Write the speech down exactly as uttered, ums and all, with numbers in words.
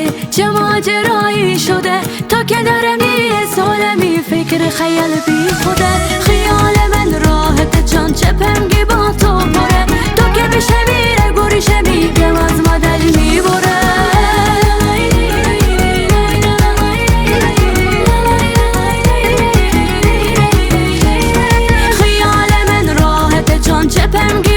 باشی چه ماجرایی شده تا که نرمی سالمی فکر خیال بی خوده. خیال من راحت جان چه پمگی با تو پره تو که بشه میره گوریشه میگم از ما دل میبره. خیال من راحت جان چه پمگی